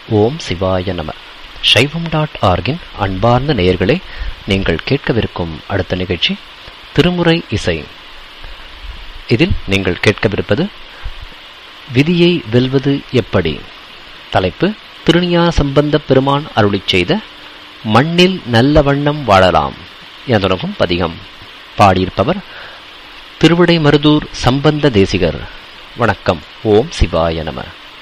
ஓம் சிவாய நம. சைவம்.org-இன் அன்பார்ந்த நேயர்களே, நீங்கள் கேட்கவிருக்கும் அடுத்த நிகழ்ச்சி திருமுறை இசை. இதில் நீங்கள் கேட்கவிருப்பது விதியை வெல்வது எப்படி. தலைப்பு: திருஞான சம்பந்த பெருமான் அருளிச் செய்த மண்ணில் நல்ல வண்ணம் வாழலாம் என தொடங்கும் பதிகம். பாடியிருப்பவர் திருவிடைமருதூர் சம்பந்த தேசிகர். வணக்கம். ஓம் சிவாய நம.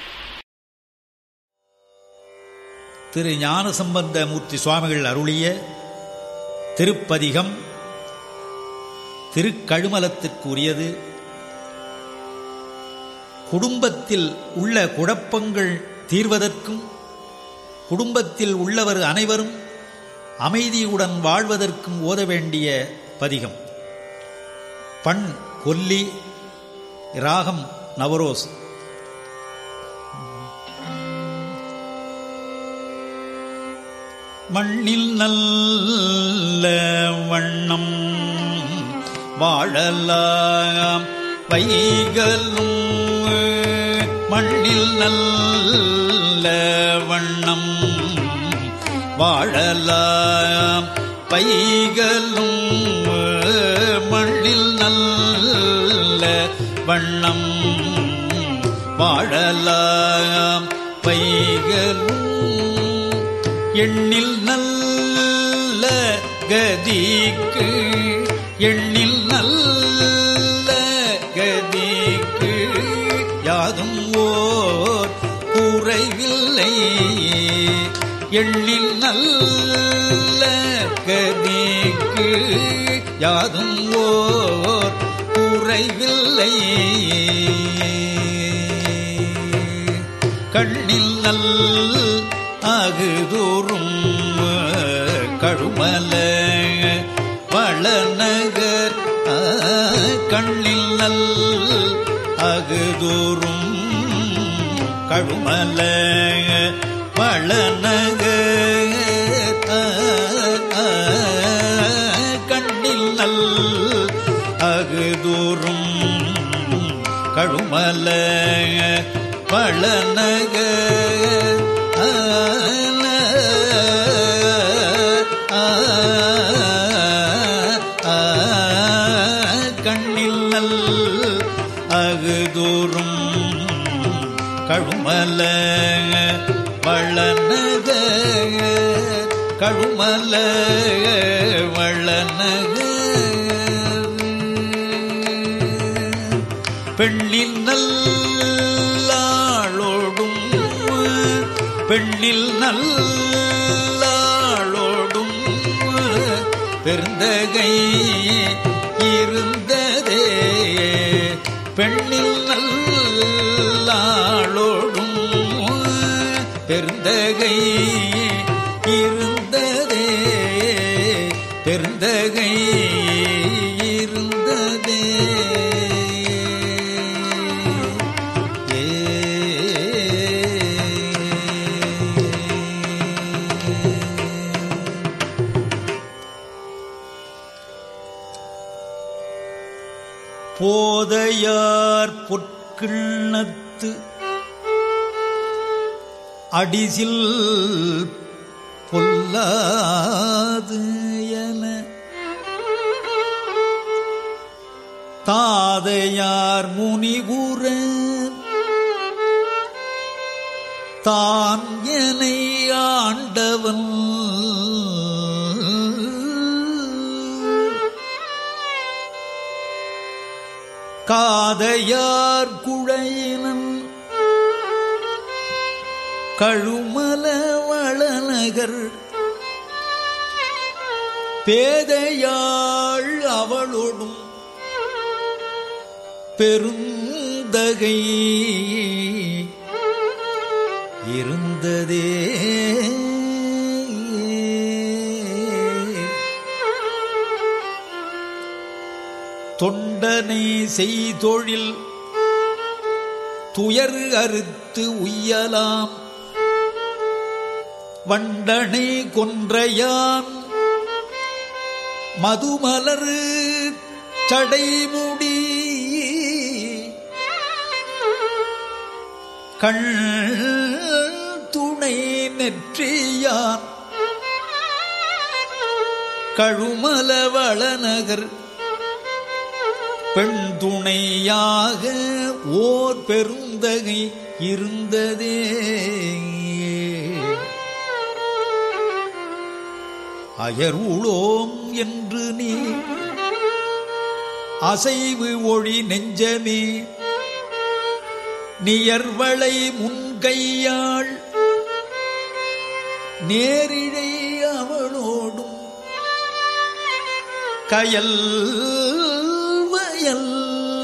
திரு ஞான சம்பந்த மூர்த்தி சுவாமிகள் அருளிய திருப்பதிகம் திருக்கழுமலத்திற்கு உரியது. குடும்பத்தில் உள்ள குழப்பங்கள் தீர்வதற்கும் குடும்பத்தில் உள்ளவர் அனைவரும் அமைதியுடன் வாழ்வதற்கும் ஓத வேண்டிய பதிகம். பண் கொல்லி, ராகம் நவரோஸ். மண்ணில் நல்ல வண்ணம் வாழலாம் வைகளும், மண்ணில் நல்ல வண்ணம் வாழலாம் வைகளும், மண்ணில் நல்ல வண்ணம் வாழலாம் வைகளும், எண்ணில் நல்ல கதிக்கு எண்ணில் நல்ல கதிக்கு யாதும் ஓர் குறைவில்லை, எண்ணில் நல்ல கதிக்கு யாதும் ஓர் குறைவில்லை, கண்ணில் நல் அகுதோறும் கழுமல வளநகர், கண்ணில் நல் அகுதோறும் கழுமல வளநகர், கண்ணில் நல் அகுதோறும் கழுமல வளநகர், கண்ணில் நல் அகுதோறும் கழுமல வளநகர், கழுமல வளநகர், பெண்ணில் நல்லாளோடும் பெண்ணில் நல்லாளோடும் பெருந்தகை இருந்ததே, பெண்ணில் நல்லாளோடும் பெருந்தகை இருந்ததே, பெருந்தகை இருந்ததே. போதையார் பொற்கிண்ணத்து அடிசில் பொல்லாது என தாதையார் முனிவுர தான் எனை ஆண்டவன் காதையார் குழையினன் கழுமல வளநகர், பேதையாள் அவளோடும் பெருந்தகை இருந்ததே, தொண்டனை செய்தொழில் துயர் அறுத்து உய்யலாம், வண்டனை கொன்றையான் மதுமலர் சடைமுடி கண் கருத்துணை நெற்றியான் கழுமல வளநகர் பெண் துணையாக ஓர் பெருந்தகை இருந்ததே. அயர்வுளோம் என்று நீ அசைவு ஒளி நெஞ்சமே நியர்வளை முன்கையாள் நேரிழை அவளோடும் கயல் வயல்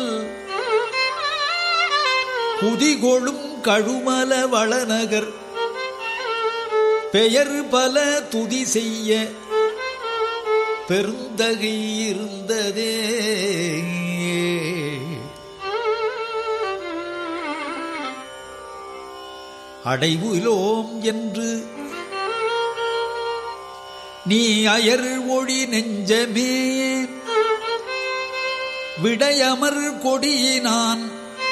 குதிகொளும் கழுமல வளநகர் பெயர் பல துதி செய்ய பெருந்தகை இருந்ததே. அடைவுலோம் என்று நீ அயர் ஒளி நெஞ்சமே விடையமர் கொடியினான்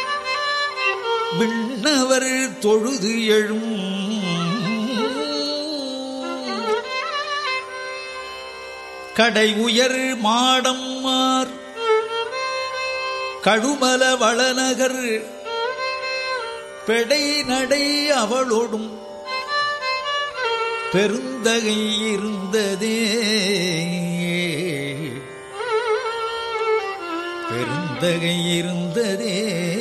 விண்ணவர் தொழுது எழும் கடை உயர் மாடம்மார் கழுமல வளநகர் பெடை நடை அவளோடும் பெருந்தகை இருந்ததே. பெருந்தகை இருந்ததே.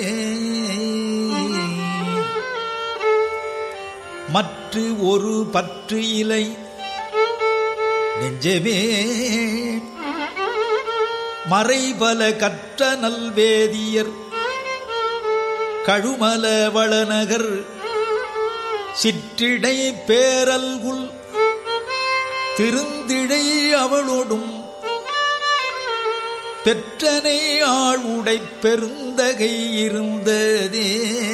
மற்ற ஒரு பற்று இலை நெஞ்சமே மறைபல கற்ற நல்வேதியர் கழுமல வளநகர் சிற்றிடை பேரல்குல் திருந்திடை அவளோடும் பெற்றனை ஆளுடை பெருந்தகை இருந்ததே.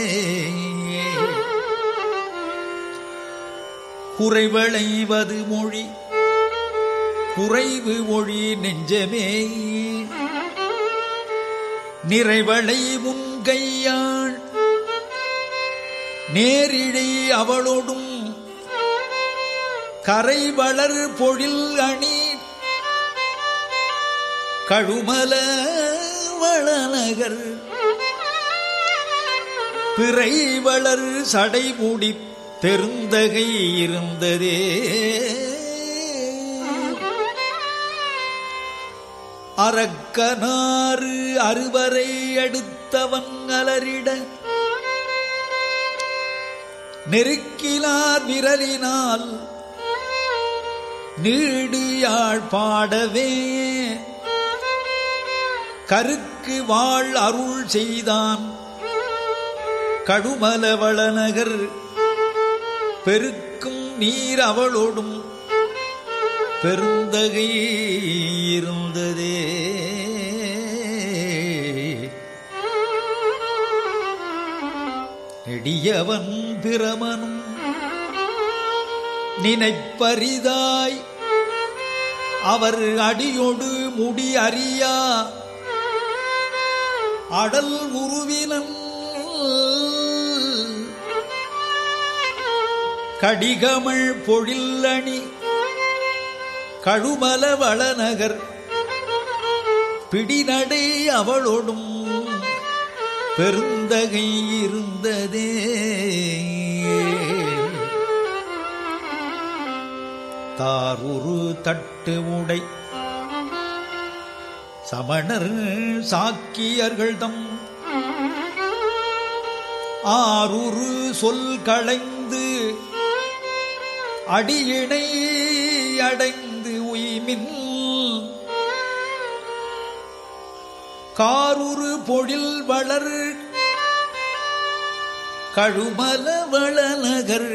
குறைவளைவது மொழி குறைவு ஒளி நெஞ்சமே நிறைவளை முன்கையாள் நேரிழை அவளோடும் கரை வளர் பொழில் அணி கழுமல வளநகர் பிறை வளர் சடைமூடி பெருந்தகை இருந்ததே. அரக்கனாறு அறுவரை அடுத்தவன் அலரிட நெருக்கிலார் விரலினால் நீடியாழ் பாடவே கருக்கு வாழ் அருள் செய்தான் கழுமல வளநகர் பெருக்கும் நீர் அவளோடும் பெருந்தகை இருந்ததே. நெடியவன் பிரமனும் நினைப்பரிதாய் அவர் அடியொடு முடி அறியா அடல் உருவினன் கடிகமள் பொழில்லணி கழுமல வளநகர் பிடிநடை அவளோடும் பெருந்தகை இருந்ததே. தாருரு தட்டு உடை சமணர் சாக்கியர்கள்தம் ஆருரு சொல் களைந்து அடியினை அடைந்து உய்மின் காருரு பொழில் வளர் கழுமல வளநகர்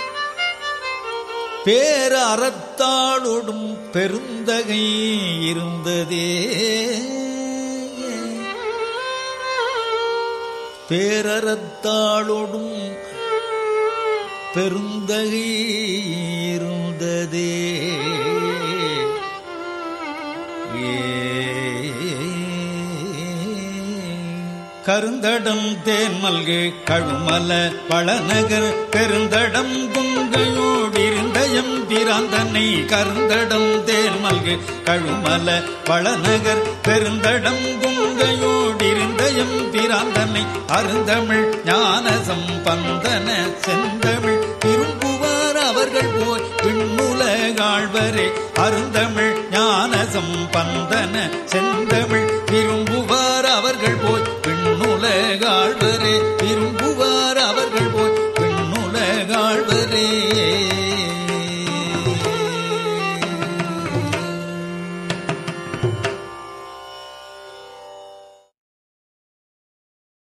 பேர அறத்தாளோடும் பெருந்தகை இருந்ததே. பேரறத்தாளோடும் பெருந்தகை இருந்ததே. கருந்தடம் தேன்மல்கு கழுமல வளநகர் பெருந்தடம் குங்கையோடிருந்தயம் பிராந்தனை கருந்தடம் தேன்மல்கு கழுமல வளநகர் பெருந்தடம் குங்கையோடிருந்தயம் பிராந்தனை அருந்தமிழ் ஞான சம்பந்தன செந்தமிழ் திரும்புவார் அவர்கள் போய் விண்ணுலகாழ்வரே அருந்தமிழ் ஞான சம்பந்த